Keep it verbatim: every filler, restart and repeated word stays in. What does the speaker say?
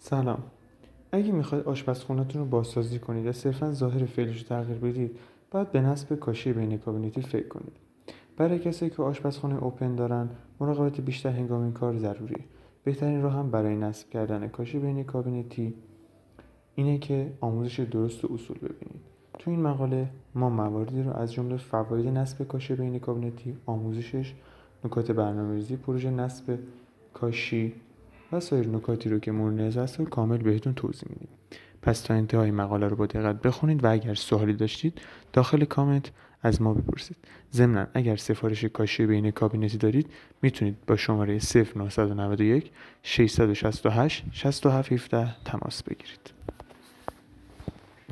سلام. اگه میخواید آشپزخونه‌تون رو بازسازی کنید یا صرفاً ظاهر فعلیش رو تغییر بدید، باید به نصب کاشی بین کابینتی فکر کنید. برای کسایی که آشپزخونه اوپن دارن، مراقبت بیشتر هنگام این کار ضروریه. بهترین راه هم برای نصب کردن کاشی بین کابینتی اینه که آموزش درست و اصول ببینید. تو این مقاله ما مواردی رو از جمله فواید نصب کاشی بین کابینتی، آموزشش، نکات برنامه‌ریزی پروژه نصب کاشی و سایر نکاتی رو که مورد نظر است رو کامل بهتون توضیح میدیم. پس تا انتهای مقاله رو با دقت بخونید و اگر سوالی داشتید داخل کامنت از ما بپرسید. ضمناً اگر سفارش کاشی بین کابینتی دارید میتونید با شماره صفر نه نه یک شش شش هشت شش هفت یک هفت تماس بگیرید.